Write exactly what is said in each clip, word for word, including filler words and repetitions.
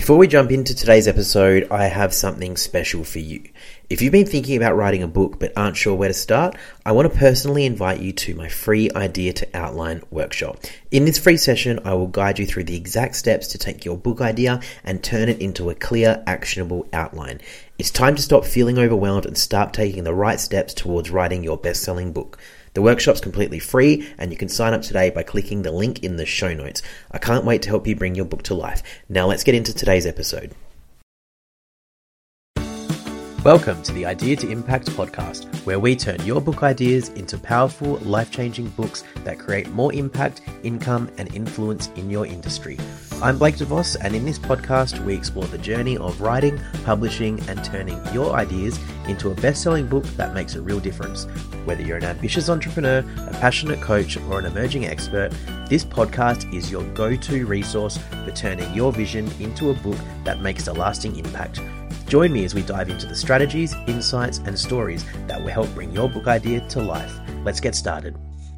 Before we jump into today's episode, I have something special for you. If you've been thinking about writing a book but aren't sure where to start, I want to personally invite you to my free Idea to Outline workshop. In this free session, I will guide you through the exact steps to take your book idea and turn it into a clear, actionable outline. It's time to stop feeling overwhelmed and start taking the right steps towards writing your best-selling book. The workshop's completely free and you can sign up today by clicking the link in the show notes. I can't wait to help you bring your book to life. Now let's get into today's episode. Welcome to the Idea to Impact podcast, where we turn your book ideas into powerful, life-changing books that create more impact, income, and influence in your industry. I'm Blake DeVos, and in this podcast, we explore the journey of writing, publishing, and turning your ideas into a best-selling book that makes a real difference. Whether you're an ambitious entrepreneur, a passionate coach, or an emerging expert, this podcast is your go-to resource for turning your vision into a book that makes a lasting impact. Join me as we dive into the strategies, insights, and stories that will help bring your book idea to life. Let's get started.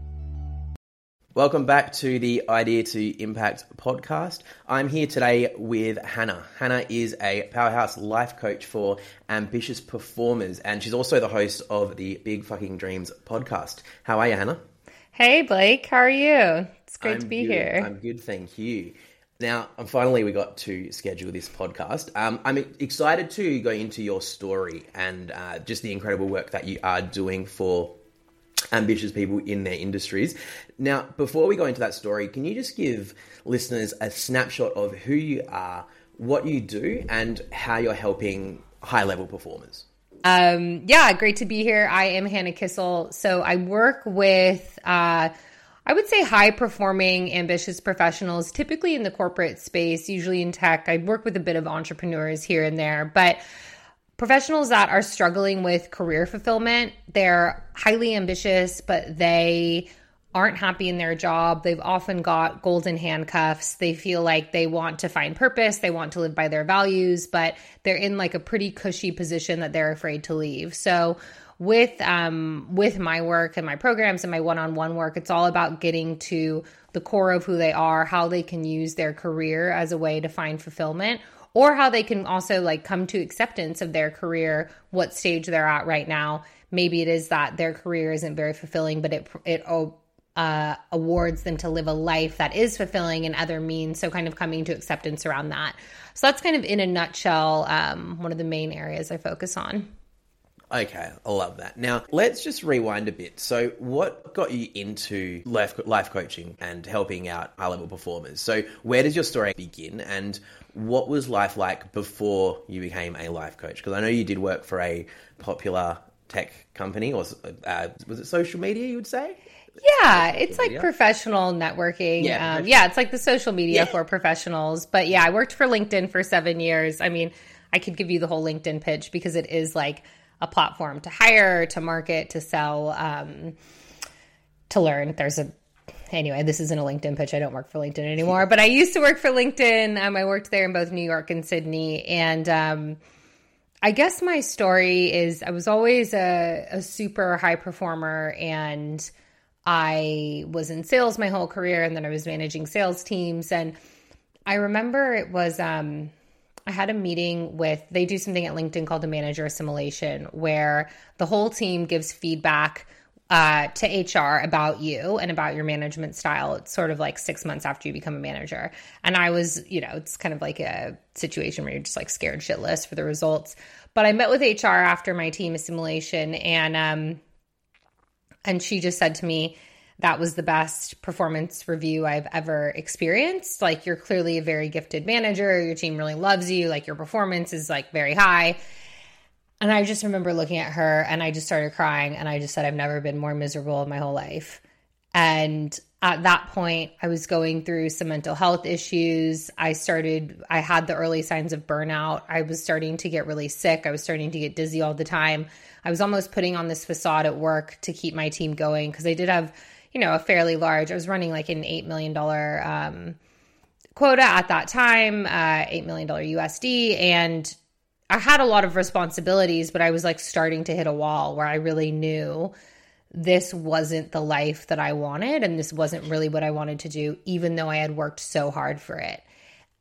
Welcome back to the Idea to Impact podcast. I'm here today with Hannah. Hannah is a powerhouse life coach for ambitious performers, and she's also the host of the Big Fucking Dreams podcast. How are you, Hannah? Hey, Blake. How are you? It's great I'm to be good. here. I'm good, thank you. Now, finally, we got to schedule this podcast. Um, I'm excited to go into your story and uh, just the incredible work that you are doing for ambitious people in their industries. Now, before we go into that story, can you just give listeners a snapshot of who you are, what you do, and how you're helping high-level performers? Um, yeah, great to be here. I am Hannah Kissel. So I work with... Uh, I would say high-performing, ambitious professionals, typically in the corporate space, usually in tech. I work with a bit of entrepreneurs here and there, but professionals that are struggling with career fulfillment. They're highly ambitious, but they aren't happy in their job. They've often got golden handcuffs. They feel like they want to find purpose. They want to live by their values, but they're in like a pretty cushy position that they're afraid to leave. So With um with my work and my programs and my one-on-one work, it's all about getting to the core of who they are, how they can use their career as a way to find fulfillment, or how they can also like come to acceptance of their career, what stage they're at right now. Maybe it is that their career isn't very fulfilling, but it it uh, awards them to live a life that is fulfilling in other means. So kind of coming to acceptance around that. So that's kind of in a nutshell um, one of the main areas I focus on. Okay, I love that. Now, let's just rewind a bit. So what got you into life, life coaching and helping out high-level performers? So where does your story begin, and what was life like before you became a life coach? Because I know you did work for a popular tech company, or uh, was it social media, you would say? Yeah, it's like professional networking. Yeah, um, yeah, it's like the social media yeah. for professionals. But yeah, I worked for LinkedIn for seven years. I mean, I could give you the whole LinkedIn pitch because it is like a platform to hire, to market, to sell, um, to learn. There's a, anyway, this isn't a LinkedIn pitch. I don't work for LinkedIn anymore, but I used to work for LinkedIn. Um, I worked there in both New York and Sydney. And um, I guess my story is I was always a, a super high performer, and I was in sales my whole career, and then I was managing sales teams. And I remember it was, um, I had a meeting with, they do something at LinkedIn called the manager assimilation, where the whole team gives feedback uh, to H R about you and about your management style. It's sort of like six months after you become a manager. And I was, you know, it's kind of like a situation where you're just like scared shitless for the results. But I met with H R after my team assimilation, and um, and she just said to me, that was the best performance review I've ever experienced. Like, you're clearly a very gifted manager. Your team really loves you. Like, your performance is like very high. And I just remember looking at her, and I just started crying. And I just said, I've never been more miserable in my whole life. And at that point, I was going through some mental health issues. I started, I had the early signs of burnout. I was starting to get really sick. I was starting to get dizzy all the time. I was almost putting on this facade at work to keep my team going, because I did have, you know, a fairly large, I was running like an eight million dollars um, quota at that time, uh, eight million dollars U S D. And I had a lot of responsibilities, but I was like starting to hit a wall where I really knew this wasn't the life that I wanted, and this wasn't really what I wanted to do, even though I had worked so hard for it.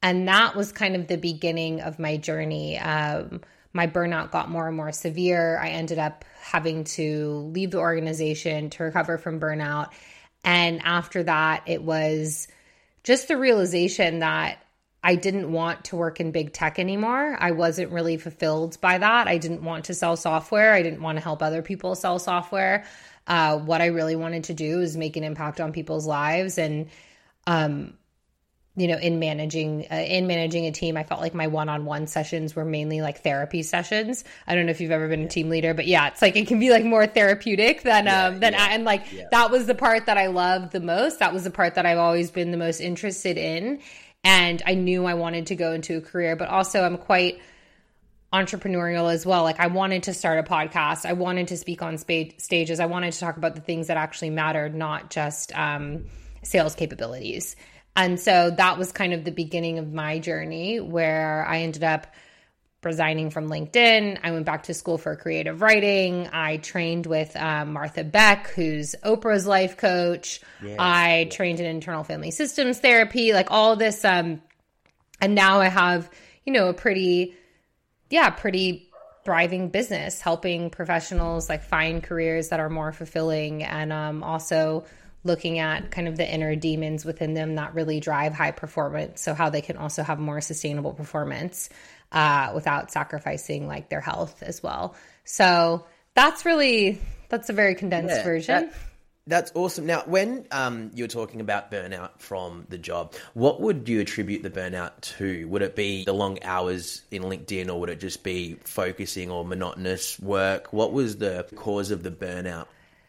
And that was kind of the beginning of my journey. Um, my burnout got more and more severe. I ended up having to leave the organization to recover from burnout. And after that, it was just the realization that I didn't want to work in big tech anymore. I wasn't really fulfilled by that. I didn't want to sell software. I didn't want to help other people sell software. Uh, what I really wanted to do is make an impact on people's lives. And, um, you know, in managing, uh, in managing a team, I felt like my one-on-one sessions were mainly like therapy sessions. I don't know if you've ever been a team leader, but yeah, it's like, it can be like more therapeutic than, yeah, um, than, yeah, and like, yeah. that was the part that I loved the most. That was the part that I've always been the most interested in. And I knew I wanted to go into a career, but also I'm quite entrepreneurial as well. Like I wanted to start a podcast. I wanted to speak on spa- stages. I wanted to talk about the things that actually mattered, not just um, sales capabilities. And so that was kind of the beginning of my journey, where I ended up resigning from LinkedIn. I went back to school for creative writing. I trained with um, Martha Beck, who's Oprah's life coach. Yes, I yes. trained in internal family systems therapy, like all this. Um, and now I have, you know, a pretty, yeah, pretty thriving business, helping professionals like find careers that are more fulfilling, and um, also looking at kind of the inner demons within them that really drive high performance. So how they can also have more sustainable performance uh, without sacrificing like their health as well. So that's really, that's a very condensed yeah, version. That, that's awesome. Now, when um, you're talking about burnout from the job, what would you attribute the burnout to? Would it be the long hours in LinkedIn, or would it just be focusing or monotonous work? What was the cause of the burnout?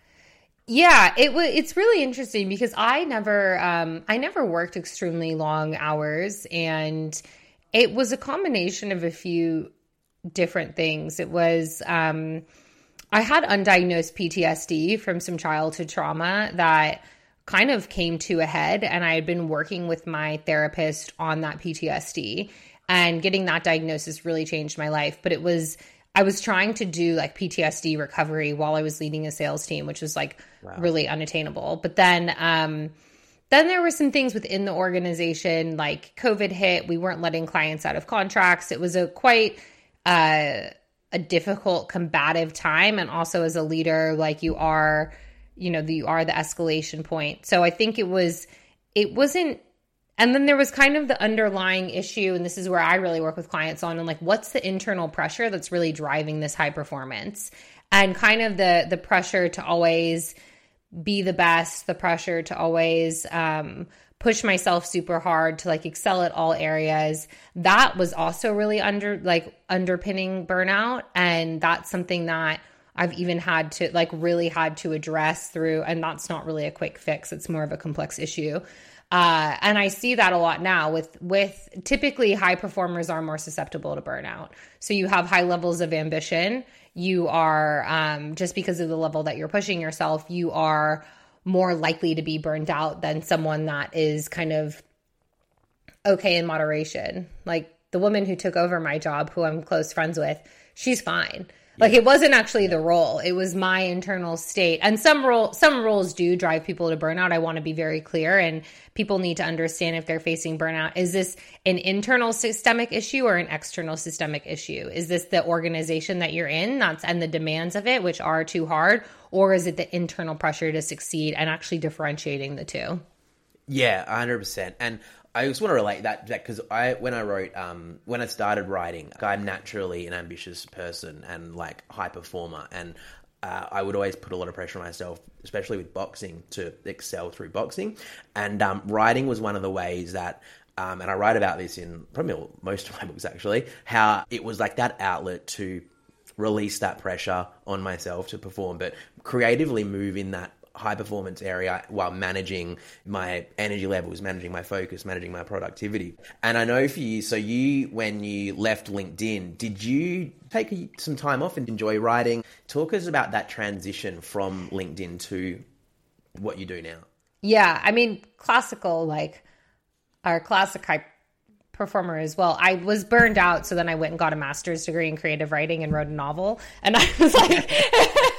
Yeah, it was. It's really interesting because I never, um, I never worked extremely long hours, and it was a combination of a few different things. It was, um, I had undiagnosed P T S D from some childhood trauma that kind of came to a head, and I had been working with my therapist on that P T S D, and getting that diagnosis really changed my life. But it was, I was trying to do like P T S D recovery while I was leading a sales team, which was like wow. really unattainable. But then, um, then there were some things within the organization, like COVID hit. We weren't letting clients out of contracts. It was a quite uh, a difficult, combative time. And also as a leader, like you are, you know, you are the escalation point. So I think it was, it wasn't, and then there was kind of the underlying issue, and this is where I really work with clients on, and like, what's the internal pressure that's really driving this high performance? And kind of the the pressure to always be the best, the pressure to always um, push myself super hard, to like excel at all areas. That was also really under like underpinning burnout. And that's something that I've even had to like really had to address through, and that's not really a quick fix. It's more of a complex issue. Uh, and I see that a lot now with, with typically high performers are more susceptible to burnout. So you have high levels of ambition. You are, um, just because of the level that you're pushing yourself, you are more likely to be burned out than someone that is kind of okay in moderation. Like the woman who took over my job, who I'm close friends with, she's fine. Like it wasn't actually the role. It was my internal state. And some role, some roles do drive people to burnout. I want to be very clear. And people need to understand if they're facing burnout. Is this an internal systemic issue or an external systemic issue? Is this the organization that you're in that's and the demands of it, which are too hard? Or is it the internal pressure to succeed, and actually differentiating the two? Yeah, one hundred percent. And I just want to relate that because I, when I wrote, um, when I started writing, I'm naturally an ambitious person and like high performer, and uh, I would always put a lot of pressure on myself, especially with boxing, to excel through boxing. And um, writing was one of the ways that, um, and I write about this in probably most of my books actually, how it was like that outlet to release that pressure on myself to perform, but creatively move in that high performance area while managing my energy levels, managing my focus, managing my productivity. And I know for you, so you, when you left LinkedIn, did you take some time off and enjoy writing? Talk us about that transition from LinkedIn to what you do now. Yeah. I mean, classical, like our classic high performer as well. I was burned out. So then I went and got a master's degree in creative writing and wrote a novel. And I was like,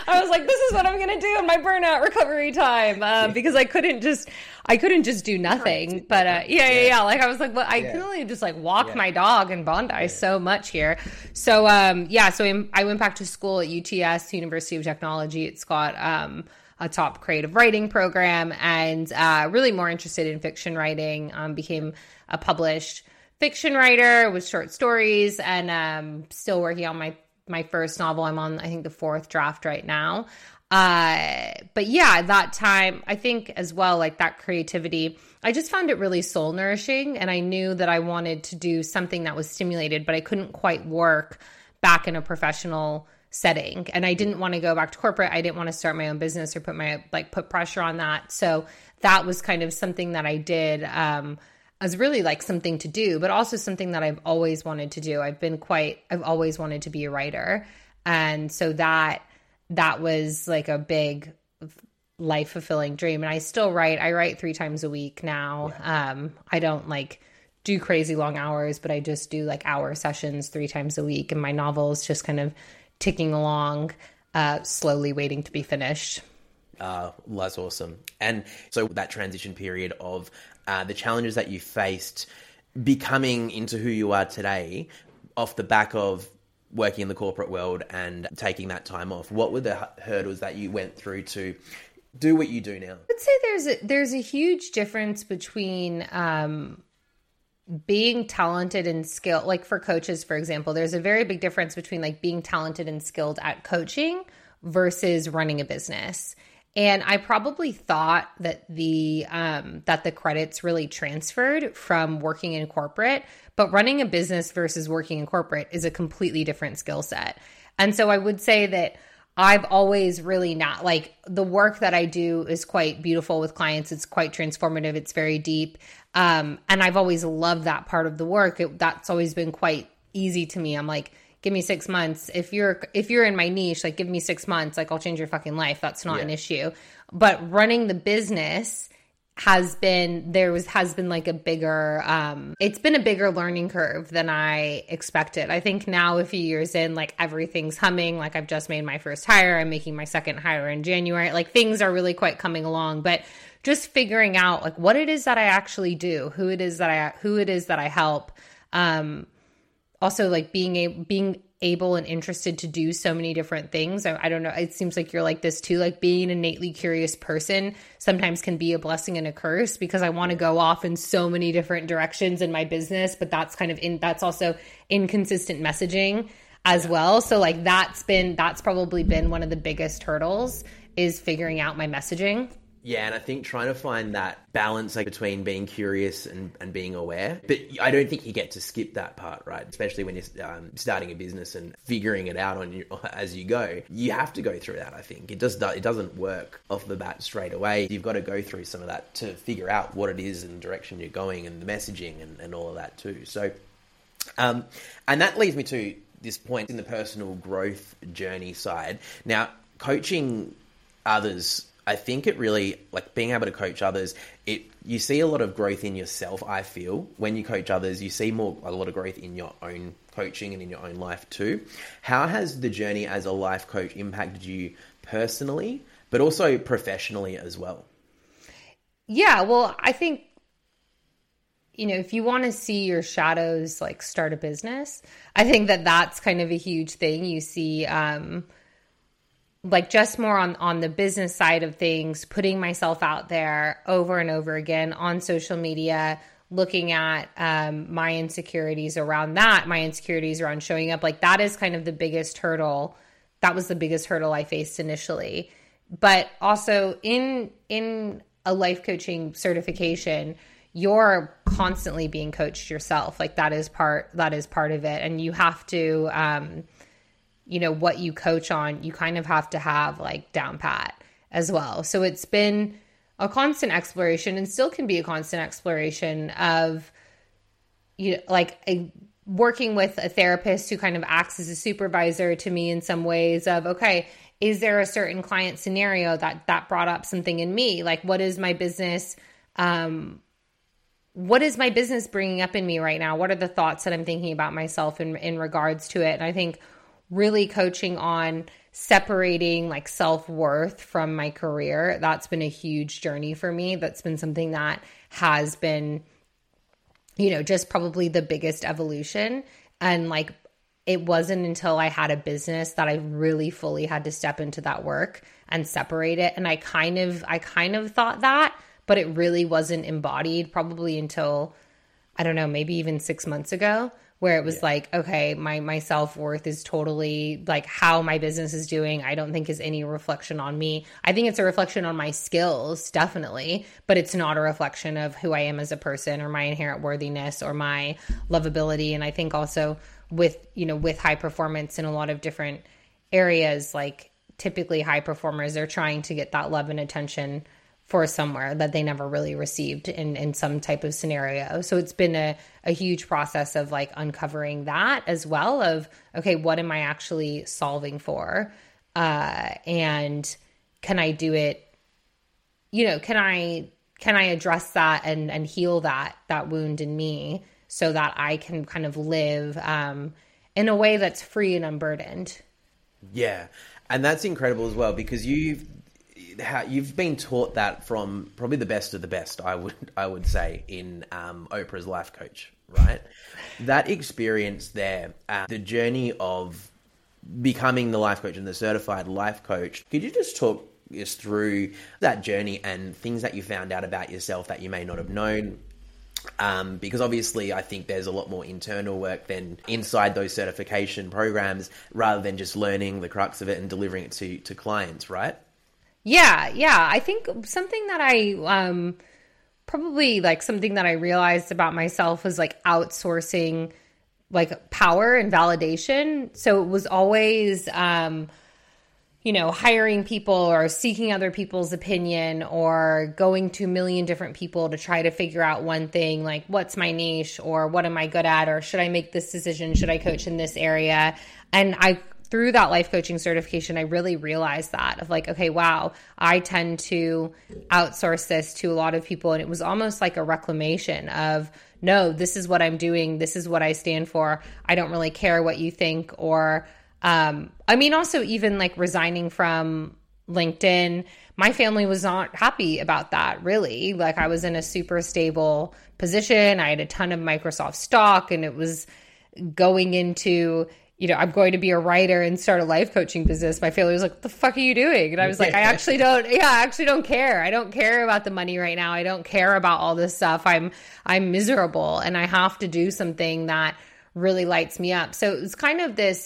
I was like, this is what I'm going to do in my burnout recovery time. Um, because I couldn't just, I couldn't just do nothing. But uh, yeah, yeah, yeah. Like I was like, well, I yeah. can only just like walk yeah. my dog in Bondi yeah. so much here. So um, yeah, so I went back to school at U T S, University of Technology. It's got um, a top creative writing program, and uh, really more interested in fiction writing. Um, became a published fiction writer with short stories, and um, still working on my my first novel. I'm on, I think, the fourth draft right now. Uh, but yeah, that time, I think as well, like that creativity, I just found it really soul nourishing. And I knew that I wanted to do something that was stimulated, but I couldn't quite work back in a professional setting. And I didn't want to go back to corporate. I didn't want to start my own business or put my, like put pressure on that. So that was kind of something that I did, um, as really like something to do, but also something that I've always wanted to do. I've been quite, I've always wanted to be a writer. And so that, that was like a big life fulfilling dream. And I still write, I write three times a week now. Yeah. Um, I don't like do crazy long hours, but I just do like hour sessions three times a week. And my novel is just kind of ticking along, uh, slowly waiting to be finished. Uh, that's awesome. And so that transition period of uh, the challenges that you faced becoming into who you are today off the back of working in the corporate world and taking that time off, what were the hurdles that you went through to do what you do now? I would say there's a, there's a huge difference between um, being talented and skilled. Like for coaches, for example, there's a very big difference between like being talented and skilled at coaching versus running a business. And I probably thought that the um, that the credits really transferred from working in corporate, but running a business versus working in corporate is a completely different skill set. And so I would say that I've always really not like the work that I do is quite beautiful with clients. It's quite transformative. It's very deep. Um, and I've always loved that part of the work. It, that's always been quite easy to me. I'm like, give me six months. If you're, if you're in my niche, like give me six months, like I'll change your fucking life. That's not yeah. an issue. But running the business has been, there was, has been like a bigger, um, it's been a bigger learning curve than I expected. I think now a few years in, like everything's humming. Like I've just made my first hire. I'm making my second hire in January. Like things are really quite coming along, but just figuring out like what it is that I actually do, who it is that I, who it is that I help, um, also, like being a, being able and interested to do so many different things. I, I don't know. It seems like you're like this too. Like being an innately curious person sometimes can be a blessing and a curse because I want to go off in so many different directions in my business, but that's kind of in, that's also inconsistent messaging as well. So like that's been, that's probably been one of the biggest hurdles is figuring out my messaging. Yeah, and I think trying to find that balance like between being curious and, and being aware. But I don't think you get to skip that part, right? Especially when you're um, starting a business and figuring it out on you as you go. You have to go through that, I think. It just it doesn't work off the bat straight away. You've got to go through some of that to figure out what it is and the direction you're going and the messaging and, and all of that too. So, um, and that leads me to this point in the personal growth journey side. Now, coaching others, I think it really, like being able to coach others, it you see a lot of growth in yourself, I feel. When you coach others, you see more a lot of growth in your own coaching and in your own life too. How has the journey as a life coach impacted you personally, but also professionally as well? Yeah, well, I think, you know, if you want to see your shadows like start a business, I think that that's kind of a huge thing. You see, um, like just more on, on the business side of things, putting myself out there over and over again on social media, looking at um, my insecurities around that, my insecurities around showing up. Like that is kind of the biggest hurdle. That was the biggest hurdle I faced initially. But also in in a life coaching certification, you're constantly being coached yourself. Like that is part that is part of it. And you have to um you know, what you coach on, you kind of have to have like down pat as well. So it's been a constant exploration and still can be a constant exploration of, you know, like a, working with a therapist who kind of acts as a supervisor to me in some ways of, okay, is there a certain client scenario that, that brought up something in me? Like, what is my business, um, what is my business bringing up in me right now? What are the thoughts that I'm thinking about myself in, in regards to it? And I think really coaching on separating like self-worth from my career, that's been a huge journey for me. That's been something that has been, you know, just probably the biggest evolution. And like, it wasn't until I had a business that I really fully had to step into that work and separate it. And I kind of, I kind of thought that, but it really wasn't embodied probably until, I don't know, maybe even six months ago, where it was yeah. like, okay, my, my self-worth is totally like how my business is doing. I don't think is any reflection on me. I think it's a reflection on my skills, definitely, but it's not a reflection of who I am as a person or my inherent worthiness or my lovability. And I think also with, you know, with high performance in a lot of different areas, like typically high performers are trying to get that love and attention for somewhere that they never really received in, in some type of scenario. So it's been a, a huge process of like uncovering that as well of, okay, what am I actually solving for? Uh, and can I do it, you know, can I, can I address that and, and heal that, that wound in me so that I can kind of live um, in a way that's free and unburdened? Yeah. And that's incredible as well, because you've, how you've been taught that from probably the best of the best, I would I would say, in um, Oprah's life coach, right? That experience there, uh, the journey of becoming the life coach and the certified life coach. Could you just talk us through that journey and things that you found out about yourself that you may not have known? Um, because obviously I think there's a lot more internal work than inside those certification programs, rather than just learning the crux of it and delivering it to, to clients, right? Yeah, yeah. I think something that I um, probably like something that I realized about myself was like outsourcing like power and validation. So it was always, um, you know, hiring people or seeking other people's opinion or going to a million different people to try to figure out one thing, like what's my niche or what am I good at, or should I make this decision? Should I coach in this area? And I through that life coaching certification, I really realized that of like, okay, wow, I tend to outsource this to a lot of people. And it was almost like a reclamation of, no, this is what I'm doing. This is what I stand for. I don't really care what you think. Or, um, I mean, also even like resigning from LinkedIn, my family was not happy about that, really. Like I was in a super stable position. I had a ton of Microsoft stock, and it was going into, you know, I'm going to be a writer and start a life coaching business. My family was like, what the fuck are you doing? And I was like, I actually don't, yeah, I actually don't care. I don't care about the money right now. I don't care about all this stuff. I'm, I'm miserable and I have to do something that really lights me up. So it was kind of this,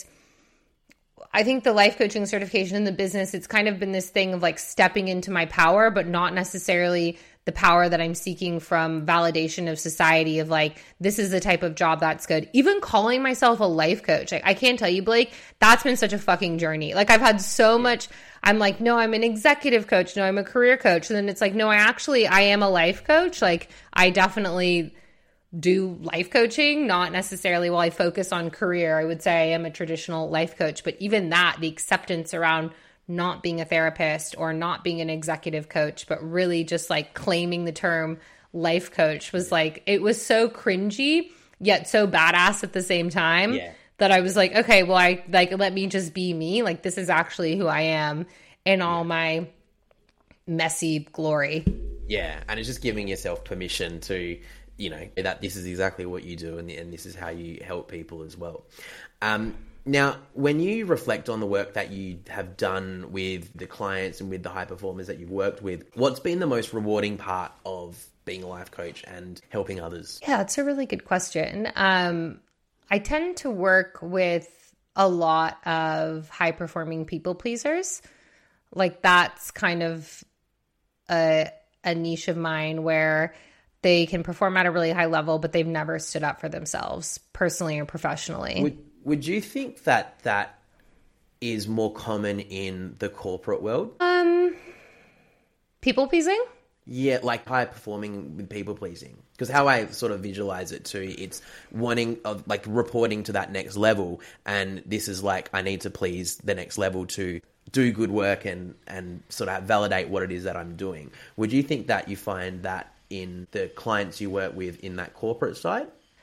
I think the life coaching certification in the business, it's kind of been this thing of like stepping into my power, but not necessarily the power that I'm seeking from validation of society of like, this is the type of job that's good. Even calling myself a life coach. Like, I can't tell you, Blake, that's been such a fucking journey. Like I've had so much, I'm like, no, I'm an executive coach. No, I'm a career coach. And then it's like, no, I actually, I am a life coach. Like I definitely do life coaching, not necessarily while I focus on career. I would say I am a traditional life coach, but even that, the acceptance around not being a therapist or not being an executive coach, but really just like claiming the term life coach was like, it was so cringy, yet so badass at the same time yeah. that I was like, okay, well, I like, let me just be me. Like, this is actually who I am in all my messy glory. Yeah. And it's just giving yourself permission to, you know, that this is exactly what you do and, and this is how you help people as well. Um, Now, when you reflect on the work that you have done with the clients and with the high performers that you've worked with, what's been the most rewarding part of being a life coach and helping others? Yeah, that's a really good question. Um, I tend to work with a lot of high performing people pleasers. Like that's kind of a, a niche of mine where they can perform at a really high level, but they've never stood up for themselves personally or professionally. Would- Would you think that that is more common in the corporate world? Um, people pleasing? Yeah, like high performing with people pleasing. Because how I sort of visualize it too, it's wanting, of like reporting to that next level. And this is like, I need to please the next level to do good work and, and sort of validate what it is that I'm doing. Would you think that you find that in the clients you work with in that corporate side?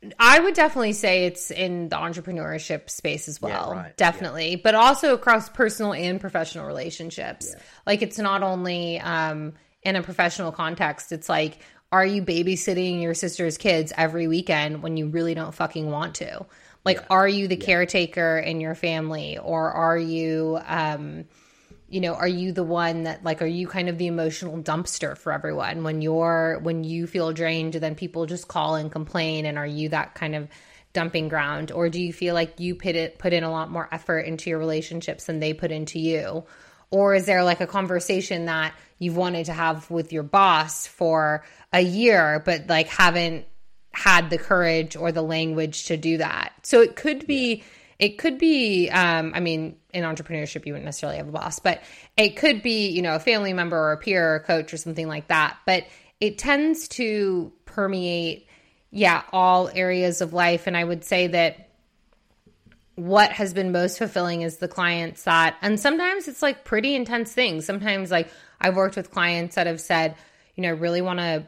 I would definitely say it's in the entrepreneurship space as well. Yeah, right. Definitely. Yeah. But also across personal and professional relationships. Yeah. Like it's not only um, in a professional context. It's like, are you babysitting your sister's kids every weekend when you really don't fucking want to? Like, yeah. are you the yeah. caretaker in your family, or are you, um, you know, are you the one that like, are you kind of the emotional dumpster for everyone when you're, when you feel drained, then people just call and complain? And are you that kind of dumping ground? Or do you feel like you put it, put in a lot more effort into your relationships than they put into you? Or is there like a conversation that you've wanted to have with your boss for a year, but like haven't had the courage or the language to do that? So it could be, yeah. it could be, um, I mean, in entrepreneurship, you wouldn't necessarily have a boss, but it could be, you know, a family member or a peer or a coach or something like that. But it tends to permeate, yeah, all areas of life. And I would say that what has been most fulfilling is the clients that, and sometimes it's like pretty intense things. Sometimes like I've worked with clients that have said, you know, I really want to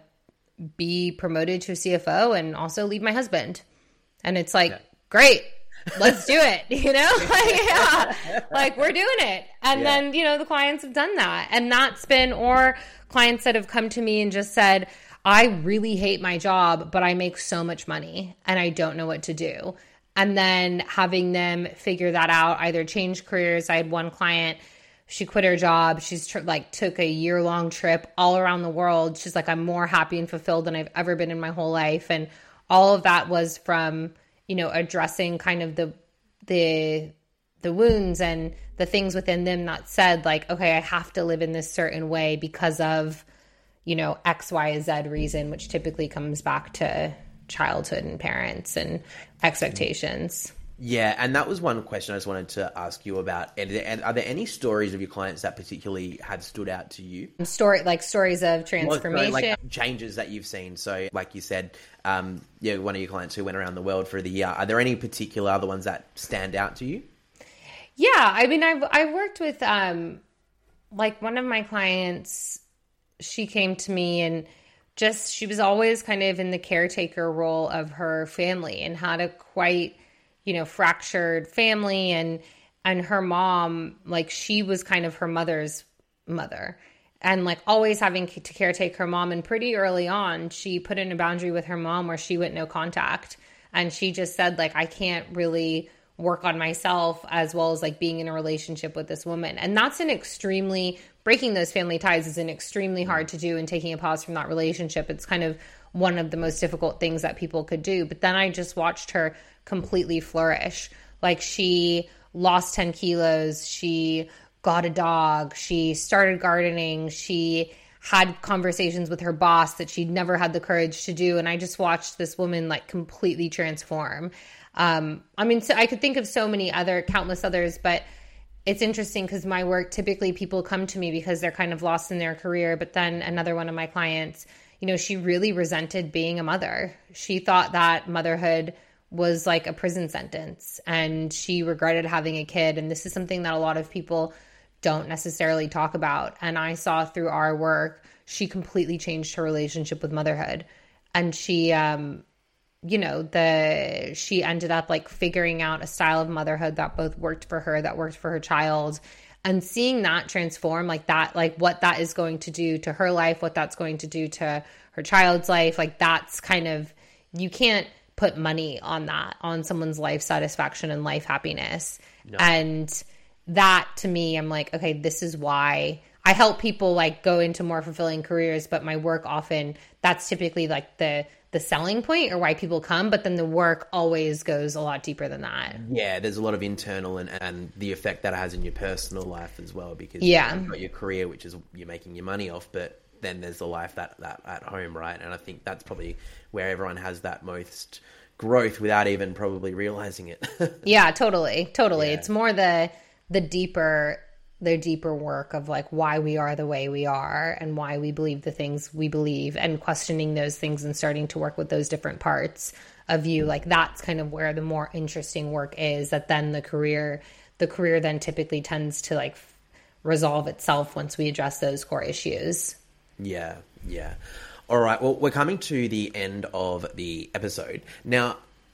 be promoted to a C F O and also leave my husband. And it's like, yeah. great. Let's do it, you know, like, yeah, like we're doing it. And yeah. then, you know, the clients have done that, and that's been, or clients that have come to me and just said, I really hate my job, but I make so much money and I don't know what to do. And then having them figure that out, either change careers. I had one client, she quit her job. She's tr- like took a year long trip all around the world. She's like, I'm more happy and fulfilled than I've ever been in my whole life. And all of that was from, you know, addressing kind of the, the, the wounds and the things within them that said like, okay, I have to live in this certain way because of, you know, X, Y, Z reason, which typically comes back to childhood and parents and expectations. Yeah. And that was one question I just wanted to ask you about. And are there any stories of your clients that particularly had stood out to you? Story, like stories of transformation. Well, like changes that you've seen. So like you said, um, yeah, one of your clients who went around the world for the year. Are there any particular other ones that stand out to you? Yeah. I mean, I've, I've worked with, um, like one of my clients, she came to me and just, she was always kind of in the caretaker role of her family and had a quite, you know, fractured family, and, and her mom, like she was kind of her mother's mother, and like always having to caretake her mom. And pretty early on, she put in a boundary with her mom where she went no contact. And she just said like, I can't really work on myself as well as like being in a relationship with this woman. And that's an extremely, breaking those family ties is an extremely hard to do, and taking a pause from that relationship. It's kind of one of the most difficult things that people could do. But then I just watched her completely flourish. Like she lost ten kilos. She got a dog. She started gardening. She had conversations with her boss that she'd never had the courage to do. And I just watched this woman like completely transform. Um, I mean, so I could think of so many other, countless others, but it's interesting because my work, typically people come to me because they're kind of lost in their career. But then another one of my clients, you know, she really resented being a mother. She thought that motherhood was like a prison sentence, and she regretted having a kid. And this is something that a lot of people don't necessarily talk about. And I saw through our work, she completely changed her relationship with motherhood. And she, um, you know, the, she ended up like figuring out a style of motherhood that both worked for her, that worked for her child. And seeing that transform, like that, like what that is going to do to her life, what that's going to do to her child's life, like that's kind of, you can't put money on that, on someone's life satisfaction and life happiness. No. And that to me, I'm like, okay, this is why I help people like go into more fulfilling careers, but my work often, that's typically like the the selling point or why people come, but then the work always goes a lot deeper than that. Yeah, there's a lot of internal and, and the effect that it has in your personal life as well, because yeah. you've got your career, which is you're making your money off, but then there's the life that, that at home, right? And I think that's probably where everyone has that most growth without even probably realizing it. Yeah, totally. Totally. Yeah. It's more the the deeper the deeper work of like why we are the way we are and why we believe the things we believe, and questioning those things and starting to work with those different parts of you. Like that's kind of where the more interesting work is, that then the career, the career then typically tends to like f- resolve itself once we address those core issues. Yeah. Yeah. All right. Well, we're coming to the end of the episode. Now,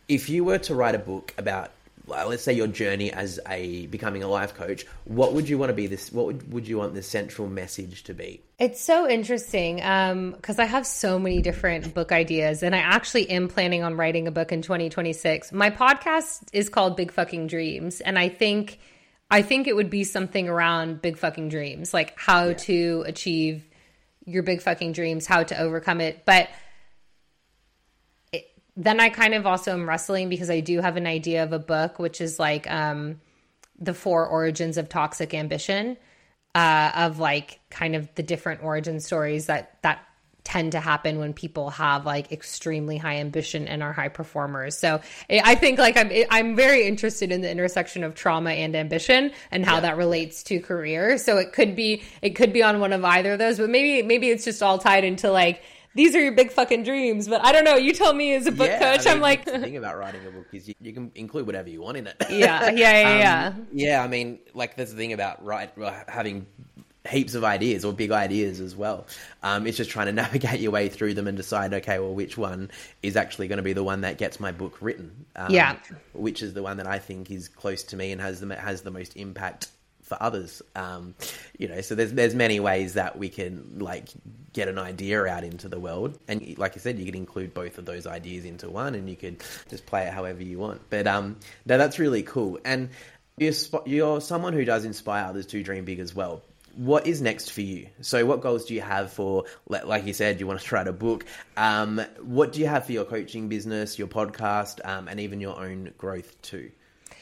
if you were to write a book about, well, let's say your journey as a becoming a life coach, what would you want to be this? What would, would you want the central message to be? It's so interesting because um, I have so many different book ideas, and I actually am planning on writing a book in twenty twenty-six. My podcast is called Big Fucking Dreams, and I think I think it would be something around big fucking dreams, like how yeah. to achieve your big fucking dreams, how to overcome it. But then I kind of also am wrestling because I do have an idea of a book, which is like um, the four origins of toxic ambition, uh, of like kind of the different origin stories that, that tend to happen when people have like extremely high ambition and are high performers. So I think like I'm, I'm very interested in the intersection of trauma and ambition and how yeah. that relates to career. So it could be, it could be on one of either of those, but maybe, maybe it's just all tied into like, these are your big fucking dreams. But I don't know. You tell me as a book yeah, coach. I mean, I'm like... the thing about writing a book is you, you can include whatever you want in it. Yeah, yeah, yeah, yeah. um, yeah, I mean, like, that's the thing about write, having heaps of ideas or big ideas as well. Um, it's just trying to navigate your way through them and decide, okay, well, which one is actually going to be the one that gets my book written? Um, yeah. Which is the one that I think is close to me and has the, has the most impact for others. Um, you know, so there's there's many ways that we can like get an idea out into the world, and like I said, you could include both of those ideas into one, and you could just play it however you want. But um, no, that's really cool. And you're you're someone who does inspire others to dream big as well. What is next for you? So what goals do you have for, like you said, you want to write a book. Um, what do you have for your coaching business, your podcast, um, and even your own growth too?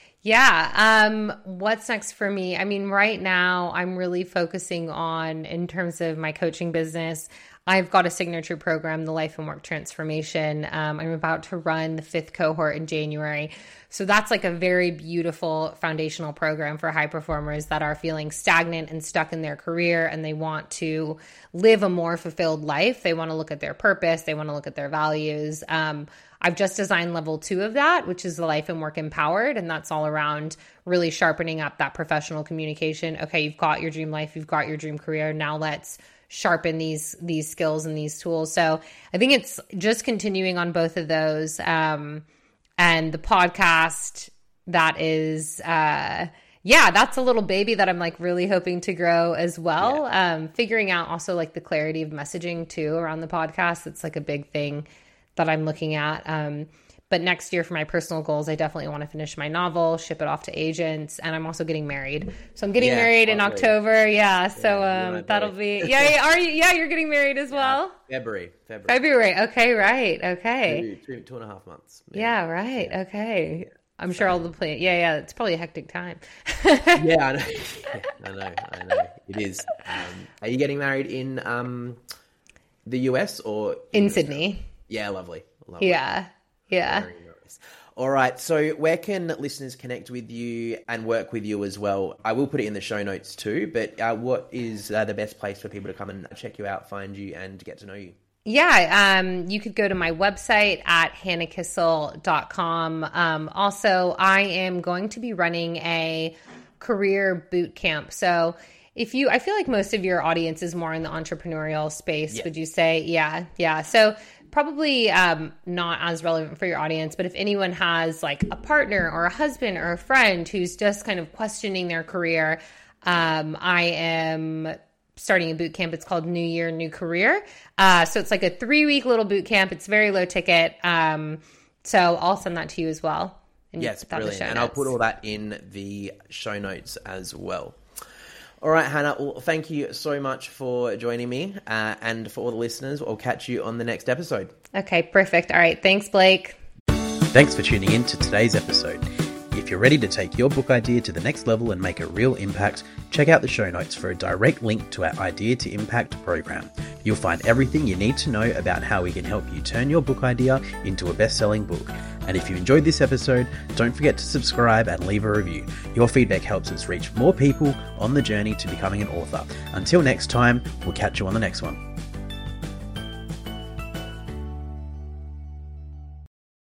Yeah. Um, what's next for me? I mean, right now I'm really focusing on, in terms of my coaching business, I've got a signature program, the Life and Work Transformation. Um, I'm about to run the fifth cohort in January. So that's like a very beautiful foundational program for high performers that are feeling stagnant and stuck in their career, and they want to live a more fulfilled life. They want to look at their purpose. They want to look at their values. Um, I've just designed level two of that, which is the Life and Work Empowered. And that's all around really sharpening up that professional communication. Okay, you've got your dream life, you've got your dream career. Now let's sharpen these, these skills and these tools. So I think it's just continuing on both of those. Um, and the podcast that is, uh, yeah, that's a little baby that I'm like really hoping to grow as well. Yeah. Um, figuring out also like the clarity of messaging too around the podcast. It's like a big thing that I'm looking at. Um, but next year for my personal goals, I definitely want to finish my novel, ship it off to agents, and I'm also getting married. So I'm getting yeah, married in October. Yeah. So yeah, um, that'll be, yeah, yeah. Are you, yeah, you're getting married as well? Yeah, February, February. February. Okay. Right. Okay. Two, two, two and a half months. Maybe. Yeah. Right. Yeah. Okay. I'm sure all the plan. Yeah. Yeah. It's probably a hectic time. yeah, I know. Yeah, I know. I know. It is. Um, are you getting married in um, the U S or in, in Sydney? Yeah, lovely. lovely. Yeah, yeah. Very nice. All right, so where can listeners connect with you and work with you as well? I will put it in the show notes too, but uh, what is uh, the best place for people to come and check you out, find you, and get to know you? Yeah, um, you could go to my website at hannah kissel dot com. Um, also, I am going to be running a career boot camp. So if you, I feel like most of your audience is more in the entrepreneurial space, yeah. Would you say? Yeah, yeah. So probably um, not as relevant for your audience, but if anyone has like a partner or a husband or a friend who's just kind of questioning their career, um, I am starting a boot camp. It's called New Year, New Career. Uh, so it's like a three week little boot camp. It's very low ticket. Um, so I'll send that to you as well. And yes, brilliant. And I'll put all that in the show notes as well. All right, Hannah, well, thank you so much for joining me. Uh, and for all the listeners, I'll catch you on the next episode. Okay, perfect. All right. Thanks, Blake. Thanks for tuning in to today's episode. If you're ready to take your book idea to the next level and make a real impact, check out the show notes for a direct link to our Idea to Impact program. You'll find everything you need to know about how we can help you turn your book idea into a best-selling book. And if you enjoyed this episode, don't forget to subscribe and leave a review. Your feedback helps us reach more people on the journey to becoming an author. Until next time, we'll catch you on the next one.